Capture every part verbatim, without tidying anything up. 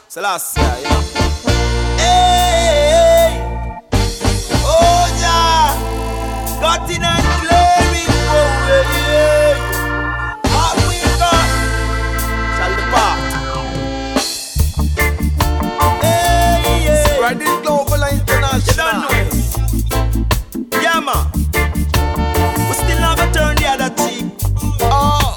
Selassie, you know. Hey, oh yeah, got in and clearing for hey, Africa shall depart. Hey, hey, spreading global and international. You don't know. Yeah, man. We still have a turn the other cheek. Oh,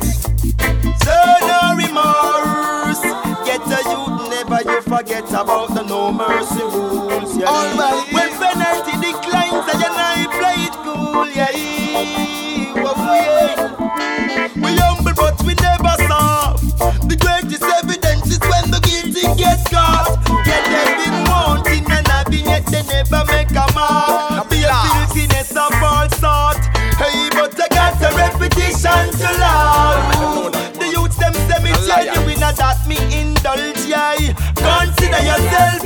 so no remorse. Get a youth, never you forget about the no mercy rules. Yeah. all right. When penalty declines, I and I play it cool. Yeah, what we we humble but we never soft. The greatest evidence is when the guilty get caught. Yeah, they've been wanting and having yet they never make a mark. Be a filthiness of all sort. Hey, but I got a repetition to love. The youths them say me genuine and that me indulge, yeah. Consider yourself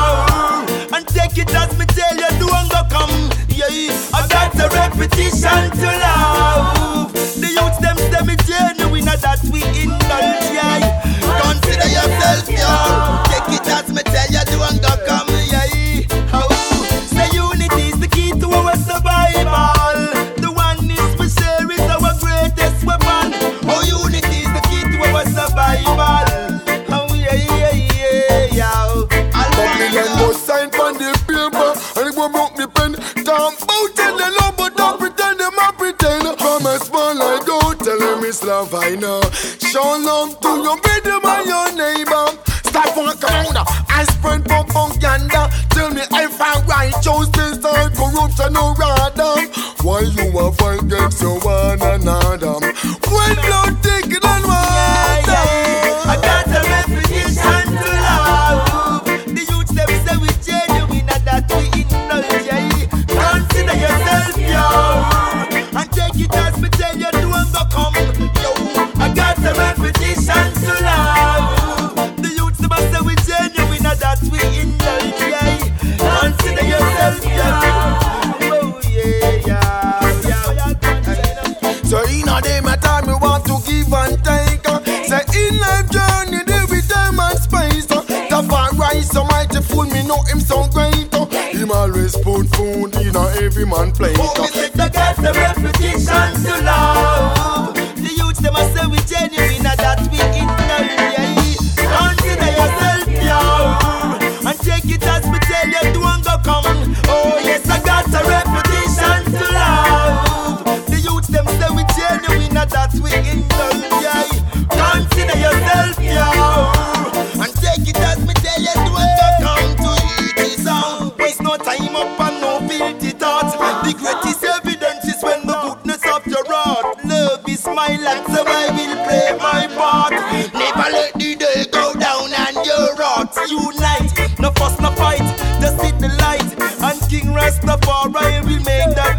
pure and take it as me tell you, don't go come, yeah. I got a repetition to love. The youths them say me genuine and that we indulge, yeah. Consider yourself pure, take it as me tell you, don't go come, yeah. Oh, say unity is the key to our survival. The oneness we share is our greatest weapon. Oh, unity is the key to our survival. Oh, yeah, yeah, yeah, yeah. Babylon was signed on the paper, and it won't broke me pen. Talk about it, they love, but don't pretend them a pretend. From a small I go, tell them it's love I know. Show love to your rhythm and your neighbor. Stop on counter, I spread propaganda. Tell me if I righteous, this or corruption or random. Why you a fight against your one another? When blood taken and Yeah, water. yeah. I got a reputation to love. The youths them say we genuine and that we indulge, yeah. Consider yourself pure and take it as me tell you, don't go come, yo. I got a reputation to love. The youths them say we genuine and that we indulge, yeah. Consider yourself pure. Oh yeah, yeah, yeah. So in a day, my time we want to give and take. uh. Say in life journey, there be time and space. uh. The far rise, so mighty fool me know him so great. uh. Him always put food in a every man plate. Oh, uh. we said I got a reputation to love. The youths them a say we genuine and that we indulge, yeah. Consider yourself pure and take it as me tell you, don't go come. Oh yes, I got a reputation to love. The youths them say we genuine and that we indulge, yeah. Consider yourself pure and take it as me tell you, don't go come to eat this out. Waste no time up and no filthy thoughts. The greatest evidence is when the goodness of your heart. Love is my life, so I will play my part. Never let the day go down and your hearts unite. No fuss, no fight, just hit the light. And King Rastafari will make that